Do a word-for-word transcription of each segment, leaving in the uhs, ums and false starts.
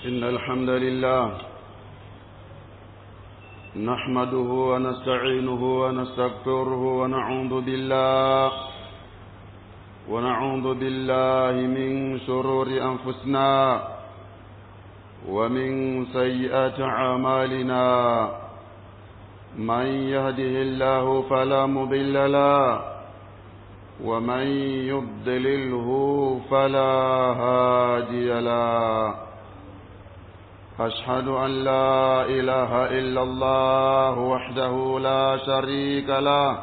إن الحمد لله نحمده ونستعينه ونستغفره ونعوذ بالله ونعوذ بالله من شرور أنفسنا ومن سيئات أعمالنا من يهده الله فلا مضل له ومن يضلله فلا هادي له أشهد أن لا إله إلا الله وحده لا شريك له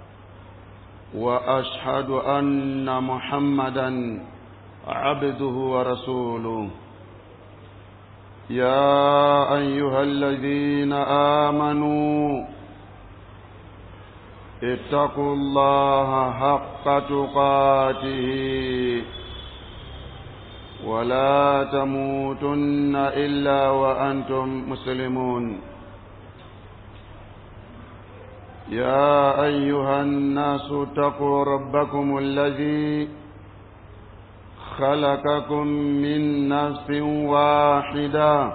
وأشهد أن محمدا عبده ورسوله يا أيها الذين آمنوا اتقوا الله حق تقاته ولا تموتن إلا وأنتم مسلمون يا أيها الناس اتقوا ربكم الذي خلقكم من نفس واحدة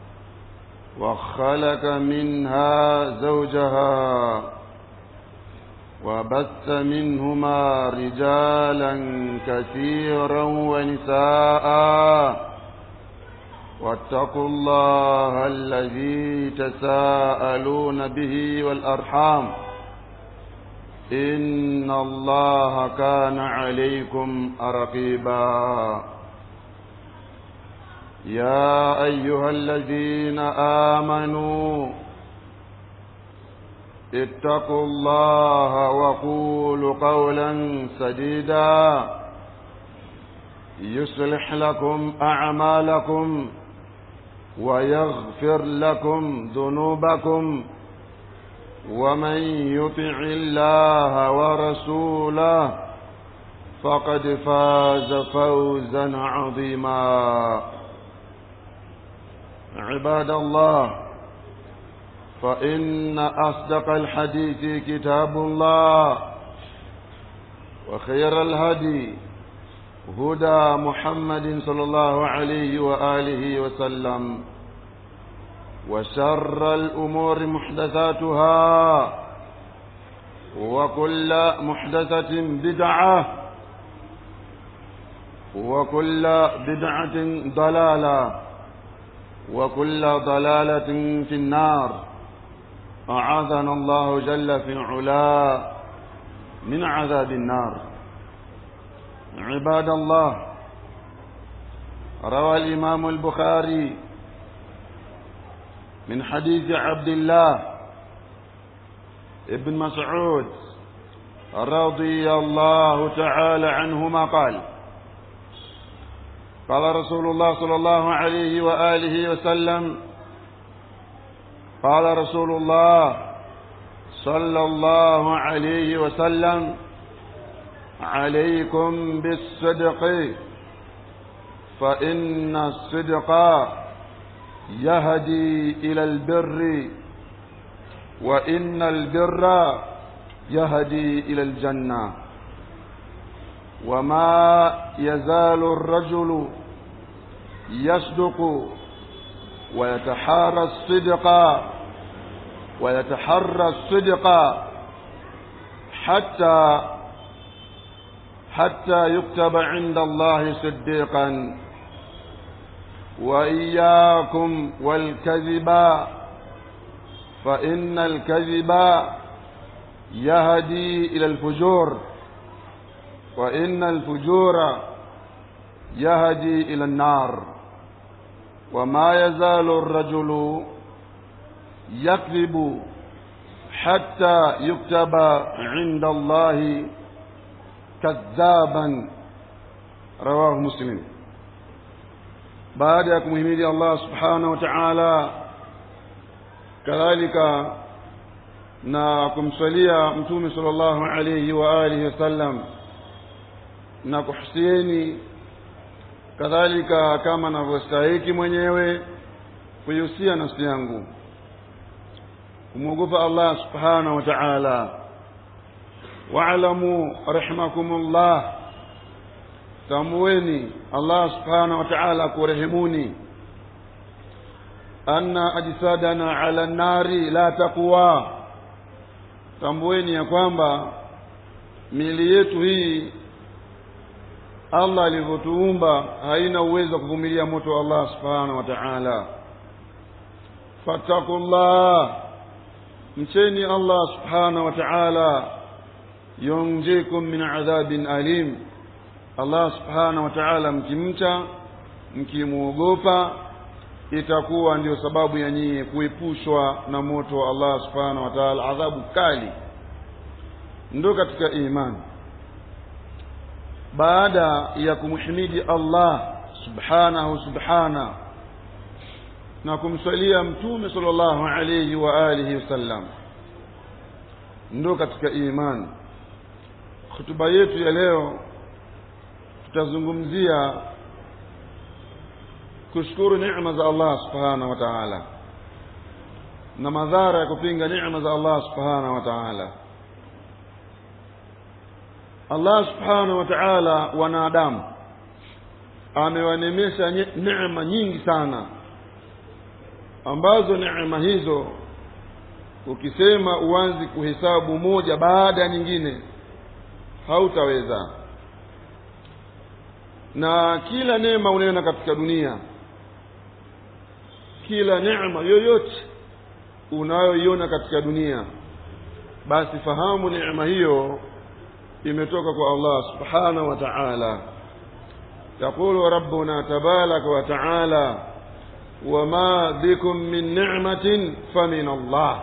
وخلق منها زوجها وبث منهما رجالا كثيرا ونساء واتقوا الله الذي تساءلون به والأرحام إن الله كان عليكم رقيبا يا أيها الذين آمنوا اتقوا الله وقولوا قولا سديدا يصلح لكم أعمالكم ويغفر لكم ذنوبكم ومن يطع الله ورسوله فقد فاز فوزا عظيما عباد الله فإن أصدق الحديث كتاب الله وخير الهدي هدى محمد صلى الله عليه وآله وسلم وشر الأمور محدثاتها وكل محدثة بدعة وكل بدعة ضلالة وكل ضلالة في النار أعاذنا الله جل في علاه من عذاب النار عباد الله روى الإمام البخاري من حديث عبد الله ابن مسعود رضي الله تعالى عنهما قال قال رسول الله صلى الله عليه وآله وسلم قال رسول الله صلى الله عليه وسلم عليكم بالصدق فإن الصدق يهدي إلى البر وإن البر يهدي إلى الجنة وما يزال الرجل يصدق ويتحرى الصدق ويتحرى الصدق حتى حتى يكتب عند الله صديقا وإياكم والكذب فإن الكذب يهدي إلى الفجور وإن الفجور يهدي إلى النار وما يزال الرجل يكذب حتى يكتب عند الله كذابا رواه مسلم. baada ya kumhimidi Allah subhanahu wa ta'ala kadhalika na kumsalia mtume sallallahu alayhi wa alihi wasallam na kuhusieni kadhalika kama ninavyostahili mwenyewe kuhusia nafsi yangu kumwogopa Allah subhanahu wa ta'ala wa'lamu rahimakumullah tamueni Allah subhanahu wa ta'ala kurehemuni anna ajsadana ala nari la taqwa, tambueni ya kwamba miili yetu hii Allah alivyotuumba haina uwezo wa kuvumilia moto wa Allah subhanahu wa ta'ala. Fattaqullah, mcheni Allah subhanahu wa ta'ala, yunjikum min adhabin alim. Allah subhanahu wa ta'ala mkimcha, mkimuogopa, itakuwa ndio sababu ya nyinyi kuepushwa na moto wa Allah subhanahu wa ta'ala, adhabu kali. Ndio katika imani. Baada ya kumhimidi Allah subhanahu subhana na kumswalia mtume sallallahu alayhi wa alihi wasallam, ndio katika imani. Hutuba yetu ya leo tutazungumzia kushukuru neema za Allah subhanahu wa ta'ala na madhara ya kupinga neema za Allah subhanahu wa ta'ala. Allah subhanahu wa ta'ala wanadamu amewanemesha neema nyingi sana, ambazo neema hizo ukisema uanze kuhesabu moja baada ya nyingine hautaweza. Na kila neema unayoona katika dunia, kila neema yoyote unayoiona katika dunia, basi fahamu neema hiyo imetoka kwa Allah subhanahu wa ta'ala. Yaqulu rabbuna tabaraka wa ta'ala, wama bikum min ni'matin famin Allah.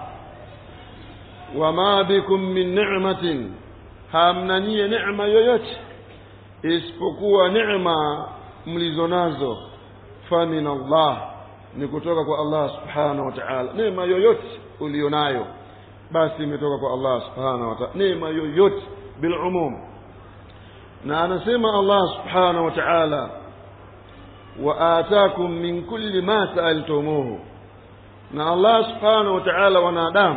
Wama bikum min ni'matin, hamna nyie neema yoyote isipokuwa neema mlizonazo, famin Allah, ni kutoka kwa Allah subhanahu wa ta'ala. Neema yoyote ulionayo basi imetoka kwa Allah subhanahu wa ta'ala, neema yoyote bil umum. Na anasema Allah subhanahu wa ta'ala, wa ataakum min kulli ma sa'altumuhu, na Allah subhanahu wa ta'ala wanadamu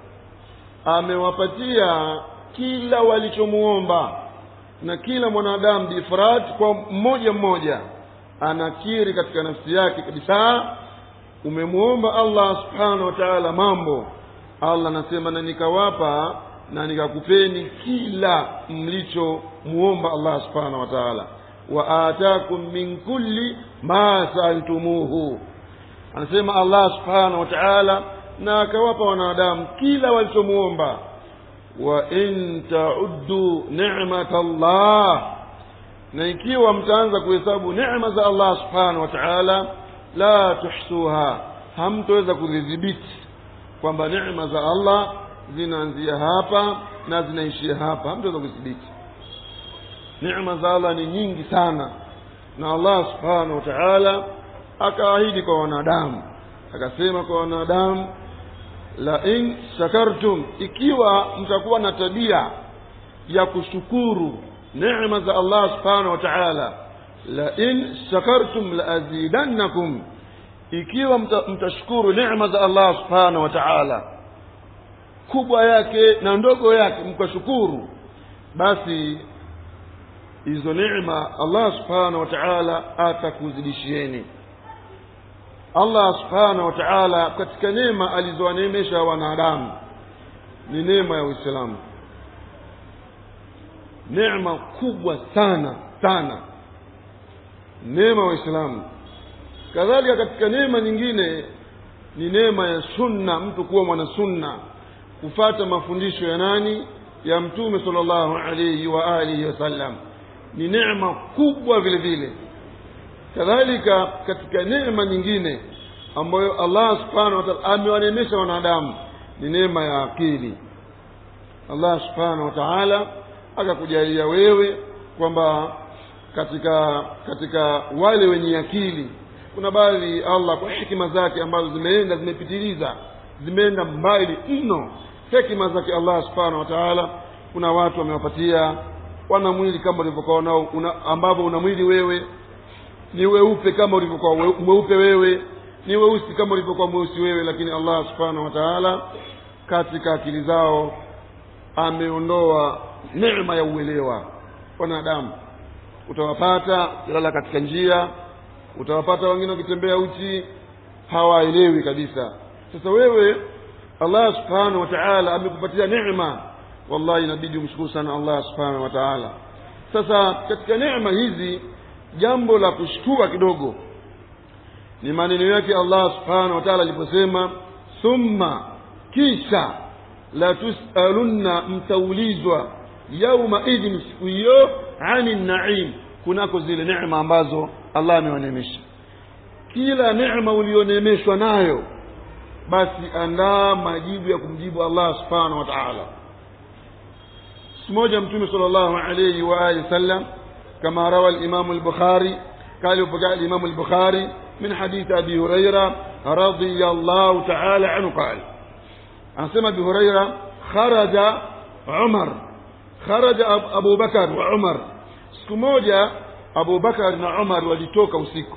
amewapatia kila walichomuomba. Na kila mwanadamu bifrad, kwa mmoja mmoja anakiri katika nafsi yake kabisa, umemuomba Allah subhanahu wa ta'ala mambo, Allah anasema na nikawapa na nikakupeni kila mlicho muomba Allah subhanahu wa ta'ala. Wa ataakum min kulli ma sa'altumuhu, anasema Allah subhanahu wa ta'ala, na akawapa wanadamu kila walichomuomba. Wa in ta'uddu ni'matallah, na ikiwa mtaanza kuhesabu neema za Allah subhanahu wa ta'ala, la tuhsuha, hamtaweza kudhibiti kwamba neema za Allah zinaanzia hapa na zinaishia hapa, hamtaweza kudhibiti. Neema za Allah ni nyingi sana, na Allah subhanahu wa ta'ala akaahidi kwa wanadamu, akasema kwa wanadamu, la in shakartum, ikiwa mtakuwa na tabia ya kushukuru neema za Allah subhanahu wa ta'ala, la in shakartum la azidannakum, ikiwa mtashukuru neema za Allah subhanahu wa ta'ala, kubwa yake na ndogo yake, mkashukuru, basi hizo neema Allah subhanahu wa ta'ala atakuzidishieni. Allah subhanahu wa ta'ala katika neema alizowaneemesha wanadamu ni neema ya Uislamu. Neema kubwa sana sana, neema ya Uislamu. Kadhalika katika neema nyingine ni neema ya sunna, mtu kuwa mwana sunna, kufuata mafundisho ya nani? Ya Mtume sallallahu alayhi wa alihi wasallam, ni neema kubwa vile vile. Kadhalika katika neema nyingine ambayo Allah subhanahu wa ta'ala amewaneemesha wanadamu ni neema ya akili. Allah subhanahu wa ta'ala akakujalia wewe kwamba katika katika wale wenye akili kuna baadhi Allah kwa hekima zake ambazo zimeenda zimepitiliza, zimeenda mbali mno, hekima zake Allah subhanahu wa ta'ala, kuna watu wamewapatia wana mwili kama ulivyokuwa nao, ambapo una mwili wewe, ni weupe kama ulivyokuwa mweupe wewe, ni weusi kama ulivyokuwa mweusi wewe, lakini Allah subhanahu wa ta'ala katika akili zao ameondoa neema ya uelewa. Wanadamu utawapata lala katika njia, utawapata wengine wakitembea uchi, hawaelewi kabisa. Sasa wewe Allah subhanahu wa ta'ala amekupatia neema, wallahi inabidi umshukuru sana Allah subhanahu wa ta'ala. Sasa katika neema hizi jambo la kushtua kidogo ni maneno yake Allah subhanahu wa ta'ala aliposema thumma, kisha, la tusalunna, mtaulizwa, yauma idhin, siku hiyo, ani naim, kunako zile neema ambazo Allah amewaneemesha. Kila neema ulioneemeshwa nayo, basi andaa majibu ya kumjibu Allah subhanahu wa ta'ala. Mmoja Mtume sallallahu alayhi wa alihi wasallam, kama rawa al-Imam al-Bukhari, قال وفقع الإمام البخاري من حديث أبي هريرة رضي الله تعالى عنه قال أسمى أبي هريرة خرج عمر خرج أبو بكر وعمر سكموجة أبو بكر وعمر walitoka usiku.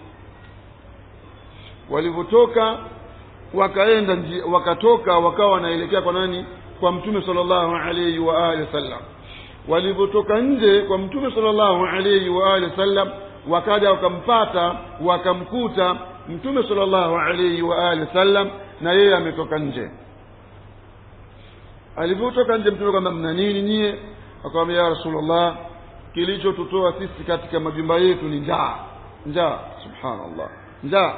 Walivotoka wakaenda wakatoka wakawa wanaelekea kwa nani? Kwa Mtume sallallahu alayhi wa alihi wasallam. Walivotoka nje kwa Mtume sallallahu alayhi wa alihi wasallam, wakaja wakampata wakamkuta Mtume sallallahu alayhi wa alihi wasallam na yeye ametoka nje. Alipotoka nje Mtume kama mna nini nyie? Akamwambia ya Rasulullah, kilichotutoa sisi katika majumba yetu ni njaa. Njaa, subhanallah, njaa.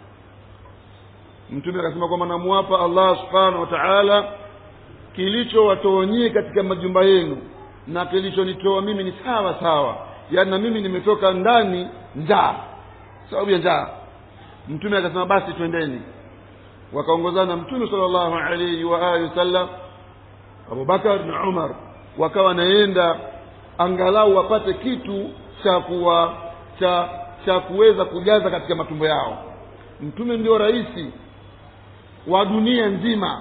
Mtume akasema kwamba namuapa Allah subhanahu wa ta'ala, kilichowatoa nyie katika majumba yenu na kilichonitoa mimi ni sawa sawa. Yaani na mimi nimetoka ndani njaa, sababu ya njaa. Mtume akasema basi twendeni. Wakaongozana Mtume sallallahu alayhi wa alihi wasallam, Abu Bakar na Umar, wakawa naenda angalau wapate kitu cha kuwa cha cha kuweza kujaza katika matumbo yao. Mtume ndio raisi wa dunia nzima,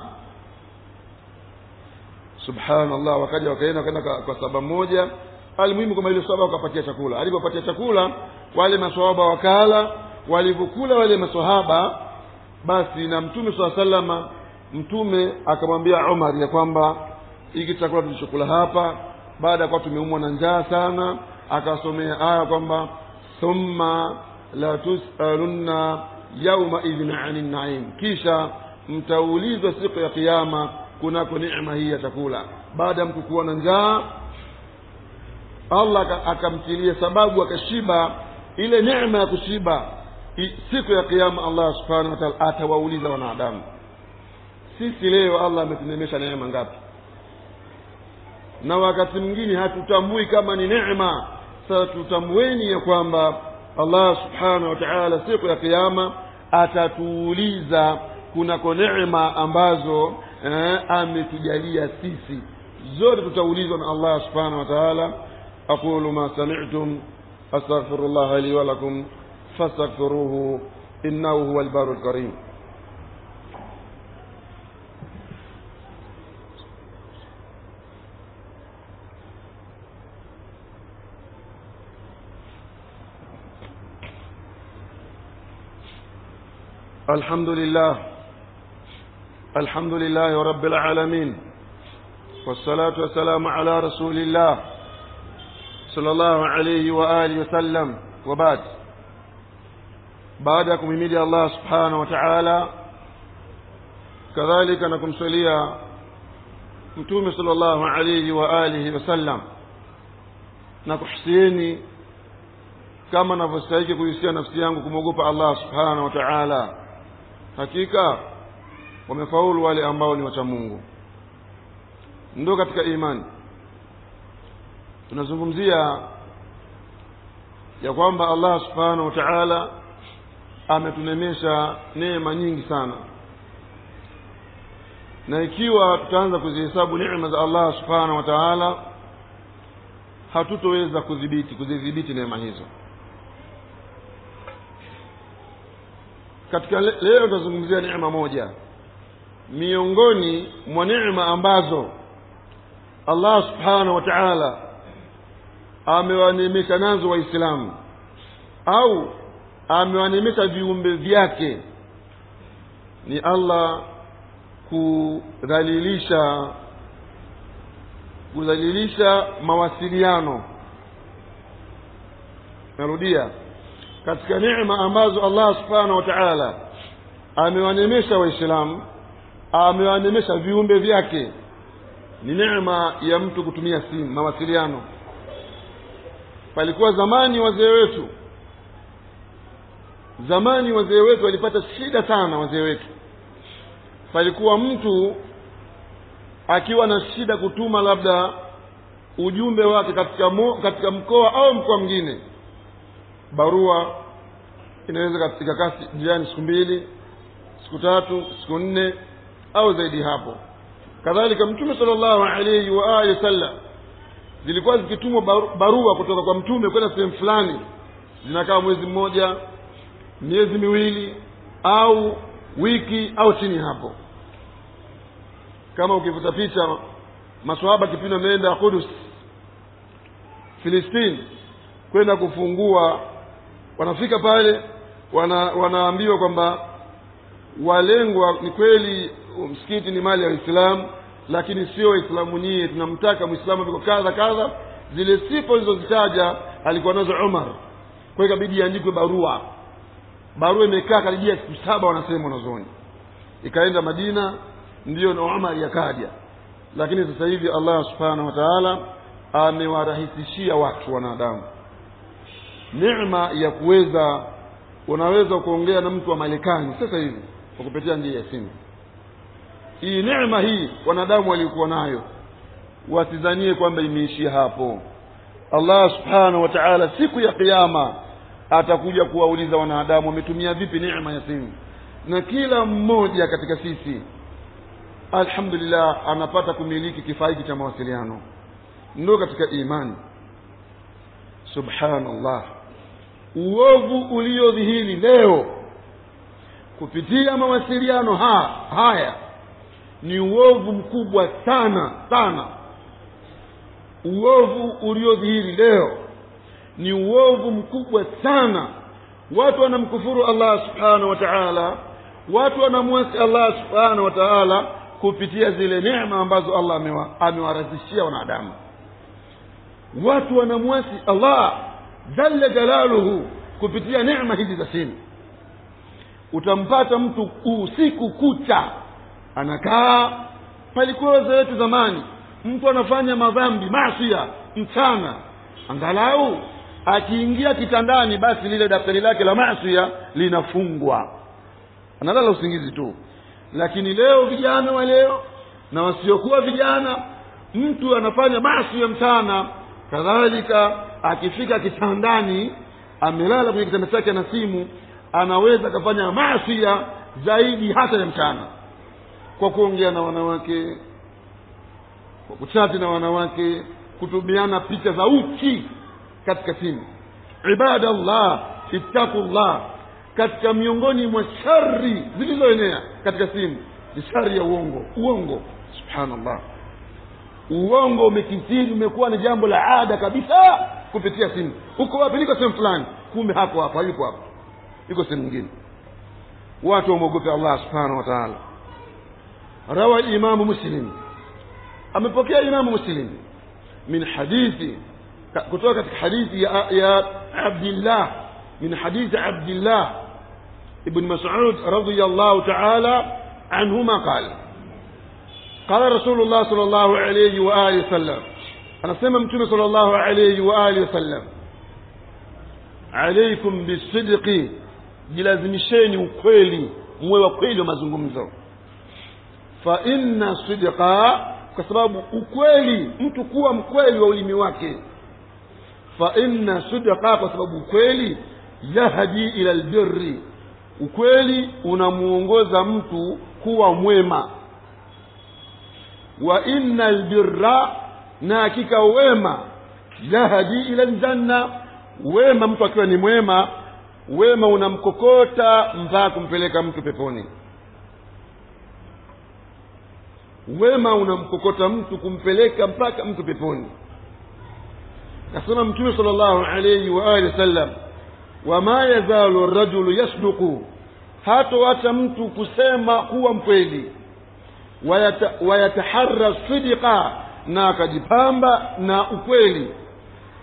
subhanallah. Wakaja wakaenda wakaenda kwa sababu moja, alimuhimu kama ile sahaba wakapatia chakula. Alipopatia chakula wale maswahaba wakala, walivokula wale maswahaba, basi na Mtume sallallahu alayhi wasallam, Mtume akamwambia Umar ya kwamba hiki chakula tulichokula hapa, baada ya kuwa tumeumwa na njaa sana, akasomea aya kwamba thumma la tusalunna yauma idhin anin naim, kisha mtaulizwa siku ya kiyama kunako neema hii ya chakula. Baada ya mtu kuwa na njaa, Allah akamtilia sababu akashiba, ile neema ya kushiba, siku ya kiyama Allah subhanahu wa ta'ala atawauliza wanadamu. Sisi leo Allah ametunemesha neema ngapi? Na wakati mwingine hatutambui kama ni neema. Sasa tutambueni ya kwamba Allah subhanahu wa ta'ala siku ya kiyama atatuuliza kunako neema ambazo eh, ametujalia sisi. Zote tutaulizwa na Allah subhanahu wa ta'ala. أقول ما سمعتم أستغفر الله لي ولكم فاستغفروه إنه هو البر الكريم. الحمد لله الحمد لله رب العالمين، والصلاة والسلام على رسول الله صلى الله عليه وآله وسلم، وبعد. baada ya kumhimidi Allah subhanahu wa ta'ala, kadhalika na kumsalia Mtume sallallahu alayhi wa alihi wasallam, na kuhusieni kama ninavyostahili kuhusia nafsi yangu kumwogopa Allah subhanahu wa ta'ala. Hakika wamefaulu wale ambao ni wacha Mungu. Ndio katika imani tunazungumzia ya kwamba Allah subhanahu wa ta'ala ametunemesha neema nyingi sana, na ikiwa tutaanza kuzihesabu neema za Allah subhanahu wa ta'ala, hatutoweza kudhibiti kudhibiti neema hizo. Katika leo tutazungumzia neema moja miongoni mwa neema ambazo Allah subhanahu wa ta'ala amewaneemesha nazo Waislamu au amewaneemesha viumbe vyake, ni Allah kudhalilisha kudhalilisha mawasiliano. Narudia, katika neema ambazo Allah subhanahu wa ta'ala amewanemesha waislamu, amewanemesha viumbe vyake. Ni neema ya mtu kutumia simu, mawasiliano. Palikuwa zamani wazee wetu, zamani wazee wetu walipata shida sana. Wazee wetu, palikuwa mtu akiwa na shida kutuma labda ujumbe wake katika mo, katika mkoa au mkoa mwingine, barua inaweza katika kasi jirani siku mbili, siku tatu, siku nne au zaidi hapo. Kadhalika Mtume sallallahu alayhi wa alihi wasallam, zilikuwa zikitumwa barua kutoka kwa mtume kwenda sehemu fulani, zinakaa mwezi mmoja, miezi miwili au wiki au chini hapo. Kama ukivuta picha, maswahaba kipindi wameenda Qudus, Filistini, kwenda kufungua, wanafika pale wana, wanaambiwa kwamba walengwa ni kweli msikiti ni mali ya Uislamu, lakini sio Waislamu nyie, tunamtaka Muislamu biko kadha kadha. Zile sifa zilizozitaja alikuwa nazo Umar. Kwa hiyo ikabidi iandikwe barua. Barua imekaa karibia siku saba wanasema wanazoni. Ikaenda Madina, ndio na Umar yakaja. Lakini sasa hivi Allah subhanahu wa ta'ala amewarahisishia watu wanadamu neema ya kuweza, unaweza kuongea na mtu wa Marekani sasa hivi kwa kupitia njia ya simu. Hii neema hii wanadamu walikuwa nayo, wasizanie kwamba imeishia hapo. Allah subhanahu wa ta'ala siku ya kiyama atakuja kuwauliza wanadamu wametumia vipi neema ya simu. Na kila mmoja katika sisi alhamdulillah anapata kumiliki kifaa hiki cha mawasiliano, ndio katika imani. Subhanallah, uovu uliodhihiri leo kupitia mawasiliano ha, haya ni uovu mkubwa sana sana. Uovu uliodhihiri leo ni uovu mkubwa sana. Watu wanamkufuru Allah subhanahu wa ta'ala, watu wanamwasi Allah subhanahu wa ta'ala kupitia zile neema ambazo Allah amewarazishia wanadamu. Watu wanamwasi Allah jalla jalaluhu kupitia neema hizi za simu. Utampata mtu usiku kucha anakaa. Palikuwa wazee wetu zamani, mtu anafanya madhambi maasiya mchana, angalau akiingia kitandani basi lile daftari lake la maasiya linafungwa, analala usingizi tu. Lakini leo vijana wa leo na wasiokuwa vijana, mtu anafanya maasiya mchana, kadhalika akifika kitandani amelala kwenye kitanda chake na simu, anaweza kufanya maasiya zaidi hata ya mchana, kwa kuongea na wanawake, kwa kuchati na wanawake, kutumiana picha za uchi katika simu. Ibadallah, ittaqullah. Katika miongoni mwa shari zilizoenea katika simu ni shari ya uongo. Uongo, subhanallah, uongo umekithiri, umekuwa ni jambo la ada kabisa kupitia simu. Uko wapi? Niko sehemu fulani, kumbe hapo hapo hayupo hapo, yuko sehemu nyingine. Watu wamogope Allah subhanahu wa ta'ala. Rawa Imam Muslim, amepokea Imam Muslim min hadithi, kutoka katika hadithi ya, ya Abdullah, min hadithi Abdullah ibn Mas'ud radiyallahu ta'ala anhuma qala qala Rasulullah sallallahu alayhi wa alihi wasallam, anasema Mtume sallallahu alayhi wa alihi wasallam, alaykum bisidqi, jilazimisheni ukweli, muwe wa kweli wa mazungumzo. Fa inna sidqa, kwa sababu ukweli, mtu kuwa mkweli wa ulimi wake. Fa inna sidqa, kwa sababu ukweli, yahdi ila albirri, ukweli unamuongoza mtu kuwa mwema. Wa inna albirra, na hakika wema, yahdi ila aljanna, wema mtu akiwa ni mwema, wema unamkokota mpaka kumpeleka mtu peponi. Wema unamkokota mtu kumpeleka mpaka mtu peponi. Kasema Mtume sallallahu alayhi wa alihi wasallam, wama yazalu ar-rajulu yasduqu, hata acha mtu kusema kuwa mkweli, wayataharra sidqa, na akajipamba na ukweli,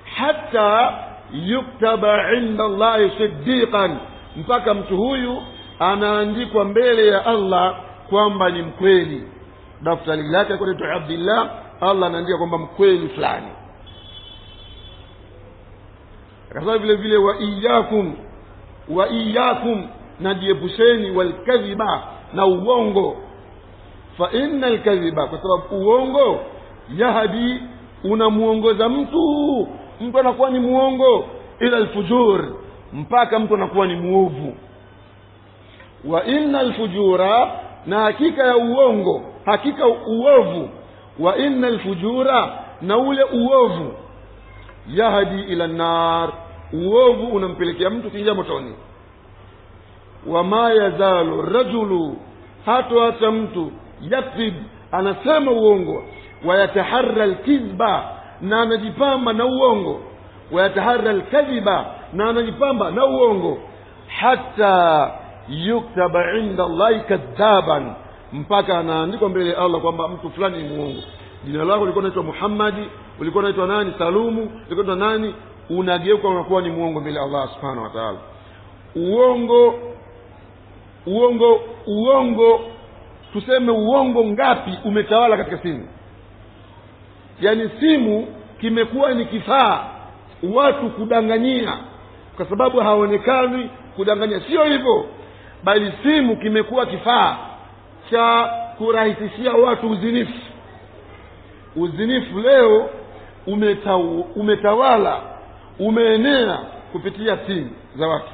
hata yuktaba inda Allah siddiqan, mpaka mtu huyu anaandikwa mbele ya Allah kwamba ni mkweli. Daftari lake kwa jina Abdullah, Allah anaandika kwamba mkweli fulani. Akasema vile vile wa iyyakum wa iyyakum, najiepusheni wal kadhiba, na uongo. Fa innal kadhiba, kwa sababu uongo yahdi, unamuongoza mtu mtu anakuwa ni muongo, ila alfujur, mpaka mtu anakuwa ni muovu. Wa innal fujura, na hakika ya uongo, hakika uovu. Wa innal fujura, na ule uovu, yahdi ila nar, uovu unampelekea mtu kuingia motoni. Wa ma yazalu rajulu, hata hata mtu yakzib, anasema uongo, wa yataharra alkizba, na anajipamba na uongo, wa yataharra alkadhiba, na anajipamba na uongo, hatta yuktaba inda Allahi kadhaban, mpaka anaandikwa mbele ya Allah kwamba mtu fulani ni muongo. Jina lako lilikuwa linaitwa Muhammad, ulikuwa unaitwa nani? Salumu, ulikuwa unaitwa nani? Unageuka unakuwa ni muongo mbele ya Allah subhanahu wa ta'ala. Uongo uongo uongo tuseme uongo ngapi umetawala katika simu? Yaani simu kimekuwa ni kifaa watu kudanganyia, kwa sababu haonekani kudanganya. Sio hivyo, bali simu kimekuwa kifaa cha kurahisishia watu uzinifu. Uzinifu leo umetaw, umetawala umeenea kupitia simu za watu.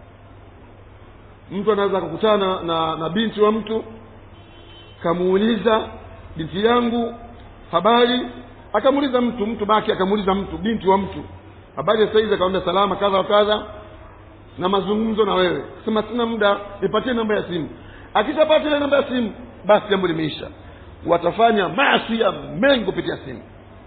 Mtu anaweza kukutana na, na binti wa mtu, kamuuliza binti yangu habari, akamuuliza mtu mtu baki akamuuliza mtu binti wa mtu habari sasa hizi, akamwambia salama kadha kadha na mazungumzo na wewe, sema sina muda, nipatie namba ya simu. Akishapata ile namba ya simu, basi jambo limeisha. Watafanya maasi mengi kupitia simu.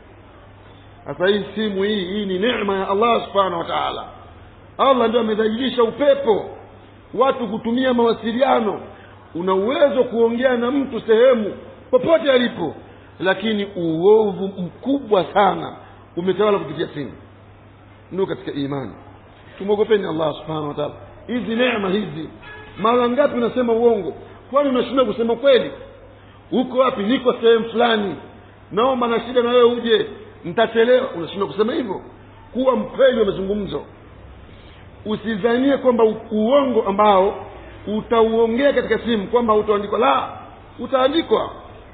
Sasa hii simu hii hii ni neema ya Allah subhanahu wa ta'ala. Allah ndio amedhalilisha upepo watu kutumia mawasiliano. Una uwezo kuongea na mtu sehemu popote alipo, lakini uovu mkubwa sana umetawala kupitia simu. Ndio katika imani, tumogopeni Allah subhanahu wa ta'ala. Hizi neema hizi, mara ngapi unasema uongo? Kwani unashinda kusema kweli? Uko wapi? Niko sehemu fulani, naomba na shida na wewe uje, nitachelewa. Unashinda kusema hivyo? Kuwa mkweli wa mazungumzo. Usidhanie kwamba uongo ambao utauongea katika simu kwamba utaandikwa. La, utaandikwa.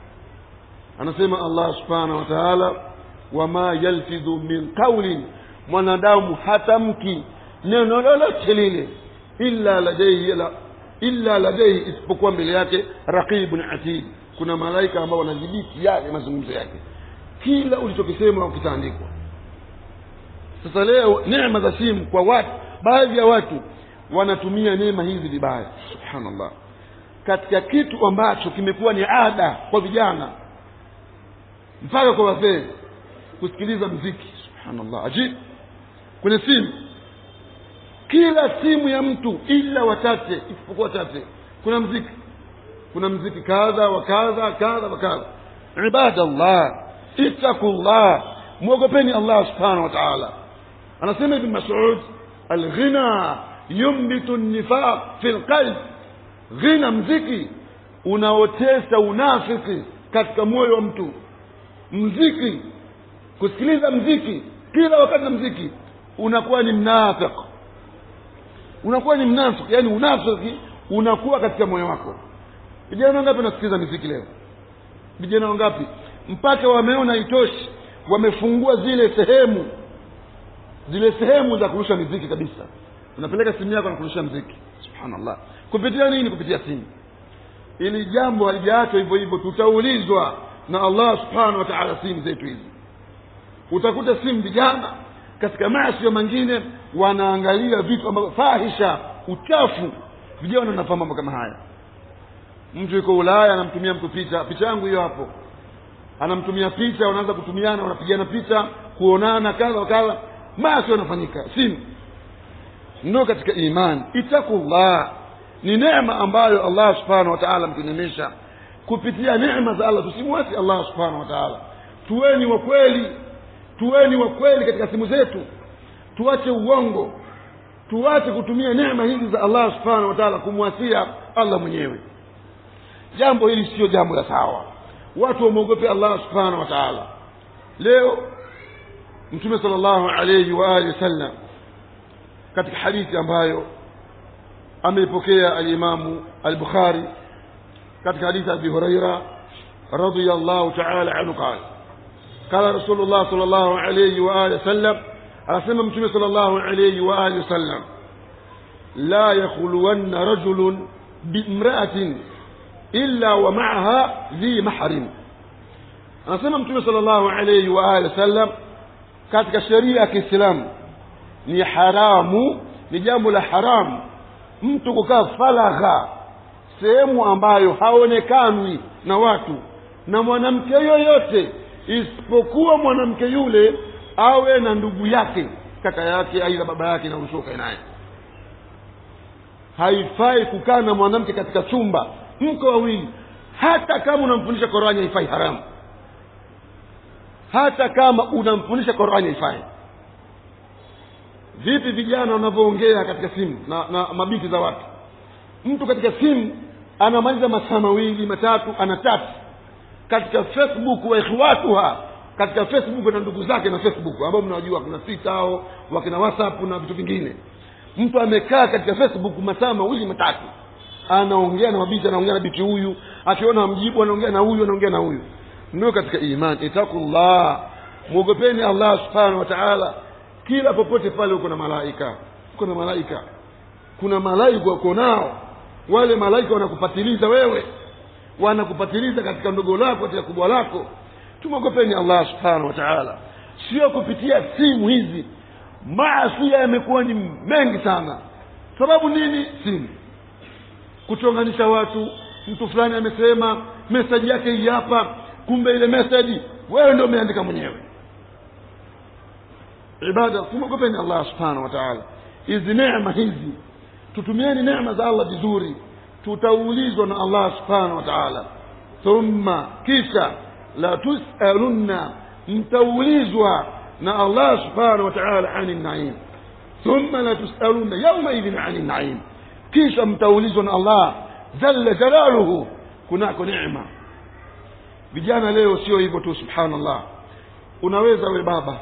Anasema Allah subhanahu wa ta'ala, wama yalfidhu min qawlin, mwanadamu hatamki neno lolote lile illa ladayhi la illa ladayhi, isipokuwa mbele yake raqibun atid, kuna malaika ambao wanadhibiti yale mazungumzo yake. Kila ulichokisema kitaandikwa. Sasa leo neema za simu kwa watu, baadhi ya watu wanatumia neema hizi vibaya, subhanallah, katika kitu ambacho kimekuwa ni ada kwa vijana mpaka kwa wazee, kusikiliza muziki. Subhanallah, ajib. Kwenye simu, kila simu ya mtu ila wachache, isipokuwa wachache, kuna muziki. Kuna muziki kadha wa kadha kadha wa kadha. Ibadallah, ittaqullah, muogopeni Allah subhanahu wa ta'ala. Anasema Ibn Mas'ud, al-ghina yumbitu an-nifaq fi al-qalb. Ghina, muziki unaotesa unafiki katika moyo wa mtu. Muziki, kusikiliza muziki kila wakati na muziki, unakuwa ni mnafiki. Unakuwa ni mnafiki, yani unafiki unakuwa katika moyo wako. Vijana wangapi wanasikiliza muziki leo? Vijana wangapi mpaka wameona itoshi, wamefungua zile sehemu zile sehemu za kurusha muziki kabisa. Unapeleka simu yako na kurusha muziki. Subhanallah. Kupitia nini? Kupitia simu. Ili jambo halijaachwa hivyo hivyo, tutaulizwa na Allah subhanahu wa ta'ala simu zetu hizi. Utakuta simu vijana katika maasi mengine wanaangalia vitu ambavyo fahisha, uchafu. Vijana wanafahamu mambo kama haya. Mtu yuko Ulaya anamtumia mtu picha, picha yangu hiyo hapo. Anamtumia picha, wanaanza kutumiana, wanapigana picha, kuonana kadha kadha. Maasi yanafanyika simu. Ndio katika imani. Itakullah ni neema ambayo Allah subhanahu wa ta'ala mtunemesha. Kupitia neema za Allah tusimwasi Allah subhanahu wa ta'ala. Tuweni wa kweli, tuweni wa kweli katika simu zetu. Tuache uongo. tuache kutumia neema hizi za Allah subhanahu wa ta'ala kumwasia Allah mwenyewe. Jambo hili sio jambo la sawa. Watu wamuogope Allah subhanahu wa ta'ala. Leo Mtume sallallahu alayhi wa alihi wasallam katika hadithi ambayo ameipokea al-Imam al-Bukhari katika hadithi Abi Huraira radhiyallahu ta'ala anhu qala qala Rasulullah sallallahu alayhi wa alihi wasallam, asema Mtume sallallahu alayhi wa alihi wasallam, la yakhluwanna rajulun biimra'atin illa wa ma'aha dhi mahrim. Anasema Mtume sallallahu alayhi wa alihi wasallam, katika sheria ya Kiislamu ni haramu, ni jambo la haramu mtu kukaa falagha, sehemu ambayo haonekani na watu na mwanamke yoyote, isipokuwa mwanamke yule awe na ndugu yake, kaka yake aidha baba yake, na ushoka naye. Haifai kukaa na mwanamke katika chumba mko wawili, hata kama unamfundisha Qur'ani haifai, haramu. Hata kama unamfundisha Qur'ani haifai. Vipi vijana wanavyoongea katika simu na, na mabinti za watu? Mtu katika simu anamaliza masaa mawili matatu anatatu katika Facebook wa ikhwatuha, katika Facebook na ndugu zake na Facebook ambao mnajua kuna Twitter au wakina WhatsApp na vitu vingine. Mtu amekaa katika Facebook masaa mawili matatu anaongea na mabinti, anaongea na binti huyu, akiona mjibu anaongea na huyu, anaongea na huyu. Ndio katika imani. Itakullah, muogopeni Allah subhanahu wa ta'ala. Kila popote pale uko na malaika, uko na malaika, kuna malaika uko nao. Wale malaika wanakupatiliza wewe, wanakupatiliza katika ndogo lako, katika kubwa lako. Tumogopeni Allah subhanahu wa ta'ala, sio kupitia simu hizi. Maasi yamekuwa ni mengi sana. Sababu nini? Simu. Kuchonganisha watu. Mtu fulani amesema message yake hii hapa, kumbe ile message wewe ndio umeandika mwenyewe. Ibada, tumogopeni Allah subhanahu wa ta'ala. Hizi neema hizi tutumieni neema za Allah vizuri, tutaulizwa na Allah subhanahu wa ta'ala. Thumma, kisha, la tusalunna, mtaulizwa na Allah subhanahu wa ta'ala anin na'im. Thumma la tusalunna yawma idhin anin na'im, kisha mtaulizwa na Allah jalla jalaluhu kunako neema. Vijana leo sio hivyo tu, subhanallah. Unaweza we baba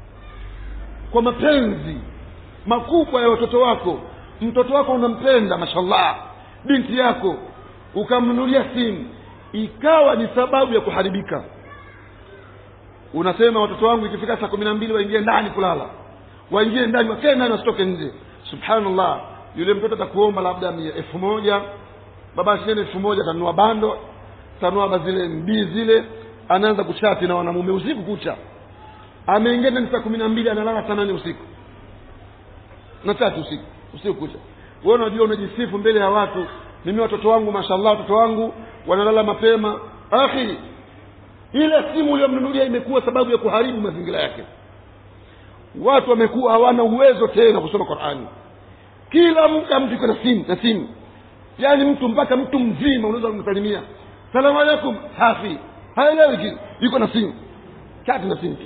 kwa mapenzi makubwa ya watoto wako, mtoto wako unampenda mashallah, binti yako, ukamnunulia simu, ikawa ni sababu ya kuharibika. Unasema watoto wangu ikifika saa kumi na mbili waingie ndani kulala, waingie ndani, wakae ndani, wasitoke nje. Subhanallah, yule mtoto atakuomba labda elfu moja, baba shine elfu moja, atanunua bando, atanunua zile mbii zile, anaanza kuchati na wanamume usiku kucha. Ameingia ndani saa kumi na mbili, analala saa nane usiku na tatu usiku, usiku kucha. Wewe unajua unajisifu mbele ya watu, mimi watoto wangu mashallah, watoto wangu wanalala mapema. Akhi, ile simu uliyomnunulia imekuwa sababu ya kuharibu mazingira yake. Watu wamekuwa hawana uwezo tena kusoma Qur'ani. Kila mtu mtu na simu na simu. Yaani mtu mpaka mtu mzima unaweza kumsalimia, salamu alaykum, hafi haelewi, yuko na simu, chat na simu.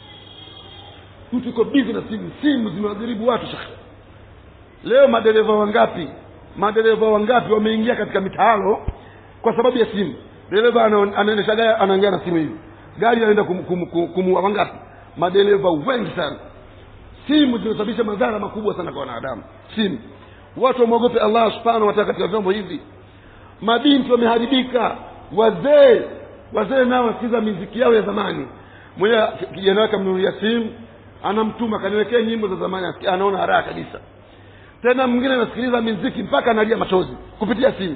Mtu yuko busy na simu. Simu zimewadhiribu watu shekhi. Leo madereva wangapi, madereva wangapi wameingia katika mitalo kwa sababu ya simu? Dereva anaendesha gari, anaongea na simu hivi, gari inaenda kumuua wangapi? Madereva wengi sana. Simu zinasababisha madhara makubwa sana kwa wanadamu. Simu. Watu wamuogope Allah subhanahu wa ta'ala katika vyombo hivi. Mabinti wameharibika, wazee, wazee nao wasikiza muziki yao ya zamani. Mmoja kijana wake amnunulia simu, anamtuma kaniwekee nyimbo za zamani, anaona haraka kabisa. Tena mwingine anasikiliza muziki mpaka analia machozi kupitia simu.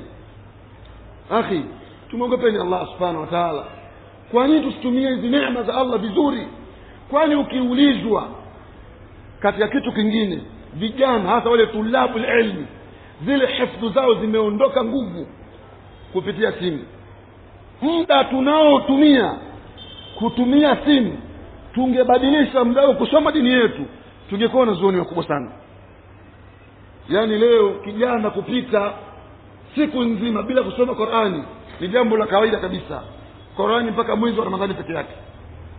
Akhi, tumogopeni Allah subhanahu wa ta'ala. Kwa nini tusitumie hizi neema za Allah vizuri? Kwani ukiulizwa katika kitu kingine, vijana hasa wale tulabu ilmi, zile hifdhu zao zimeondoka nguvu kupitia simu. Muda tunaotumia kutumia simu, tungebadilisha muda kusoma dini yetu, tungekuwa na zuoni wakubwa sana. Yaani leo kijana kupita siku nzima bila kusoma Qur'ani ni jambo la kawaida kabisa. Qur'ani mpaka mwezi wa Ramadhani peke yake.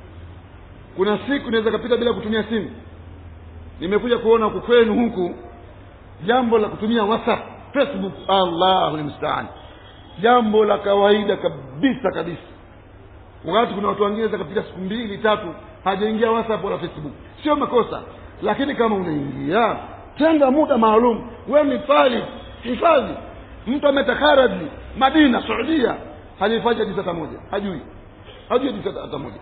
Kuna siku inaweza kupita bila kutumia simu. Nimekuja kuona huku kwenu huku jambo la kutumia WhatsApp, Facebook, Allahu musta'an, jambo la kawaida kabisa kabisa. Wakati kuna watu wengine zakapita siku mbili tatu hajaingia WhatsApp wala Facebook, sio makosa, lakini kama unaingia tenga muda maalum. Wewe ni pali hifadhi. Mtu ametakaraji Madina Saudia halifanya jisata moja, hajui hajui jisata moja,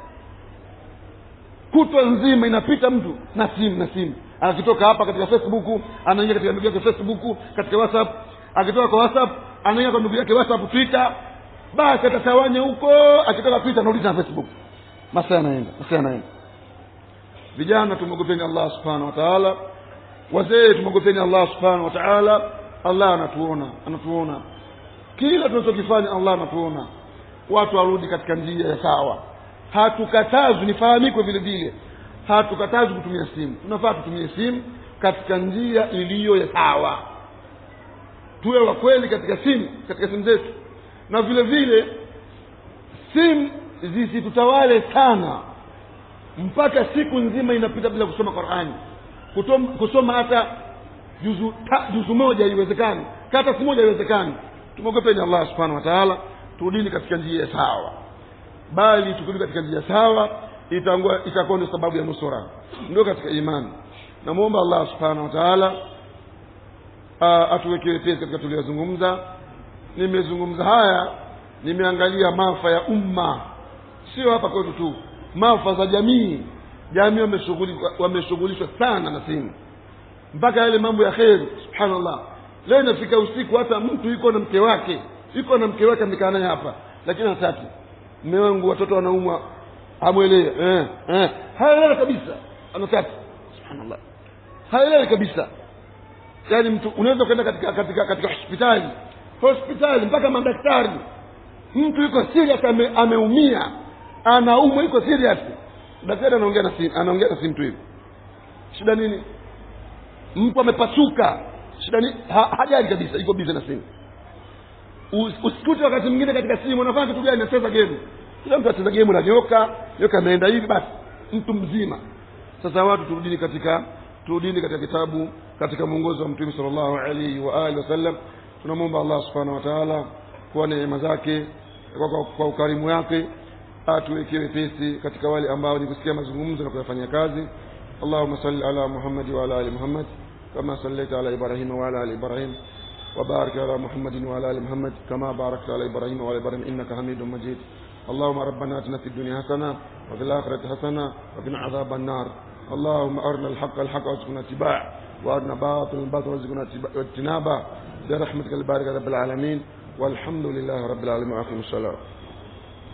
kutwa nzima inapita mtu na simu na simu. Akitoka hapa katika Facebook anaingia katika ndugu yake Facebook, katika WhatsApp, akitoka kwa WhatsApp anaingia kwa ndugu yake WhatsApp, Twitter, basi atatawanya huko. Akitoka Twitter anarudi na Facebook, masaa yanaenda masaa yanaenda. Vijana tumogopeni Allah subhanahu wa ta'ala, wazee tumogopeni Allah subhanahu wa ta'ala. Allah anatuona, anatuona kila tunachokifanya, Allah anatuona. Watu warudi katika njia ya sawa. Hatukatazwi, nifahamike vile vile, hatukatazwi kutumia simu. Tunafaa tutumie simu katika njia iliyo ya sawa. Tuwe wa kweli katika simu, katika simu zetu. Na vile vile simu zisitutawale sana mpaka siku nzima inapita bila kusoma Qur'ani. Kusoma, kusoma hata juzu ta, juzu moja haiwezekani, hata siku moja haiwezekani. Tumogopeni Allah subhanahu wa ta'ala, turudini katika njia ya sawa. Bali tukirudi katika njia sawa itakuwa itakuwa ndio sababu ya nusura, ndio katika imani. Namuomba Allah subhanahu wa ta'ala atuweke wepesi katika tuliyozungumza. Nimezungumza haya, nimeangalia maafa ya umma, sio hapa kwetu tu, maafa za jamii. Jamii wameshughulishwa wameshughulishwa sana na simu, mpaka yale mambo ya khair. Subhanallah, leo inafika usiku hata mtu yuko na mke wake yuko na mke wake amekaa naye hapa, lakini hataki mume wangu, watoto wanaumwa, hamuelewi eh eh haelewi kabisa, anataka. Subhanallah, haelewi kabisa. Yaani mtu unaweza kwenda katika katika katika hospitali hospitali mpaka madaktari, mtu yuko serious, ame, ameumia, anaumwa, yuko serious, daktari anaongea na simu, anaongea na simu tu hivi. Shida nini? Mtu amepasuka, shida nini? Ha, hajali kabisa, yuko busy na simu. Usikute wakati mwingine katika simu unafanya kitu gani? Anacheza game. Kila mtu anacheza game na nyoka, nyoka ameenda hivi, basi mtu mzima. Sasa watu turudini katika turudini katika kitabu, katika mwongozo wa Mtume sallallahu alaihi wa alihi wasallam. Tunamuomba Allah subhanahu wa ta'ala kwa neema zake, kwa, kwa, kwa ukarimu wake, atuwekee wepesi katika wale ambao ni kusikia mazungumzo na kuyafanyia kazi. Allahumma salli ala Muhammad wa ala ali Muhammad kama sallaita ala Ibrahim wa ala ali Ibrahim, وبارك على محمد وعلى ال محمد كما باركت على ابراهيم وعلى ابراهيم انك حميد مجيد. اللهم ربنا اتنا في الدنيا حسنه وفي الاخره حسنه وقنا عذاب النار. اللهم ارنا الحق الحق وارزقنا اتباعه، وارنا باطل الباطل وارزقنا اجتنابه برحمتك الباركه رب العالمين. والحمد لله رب العالمين. واقم الصلاه.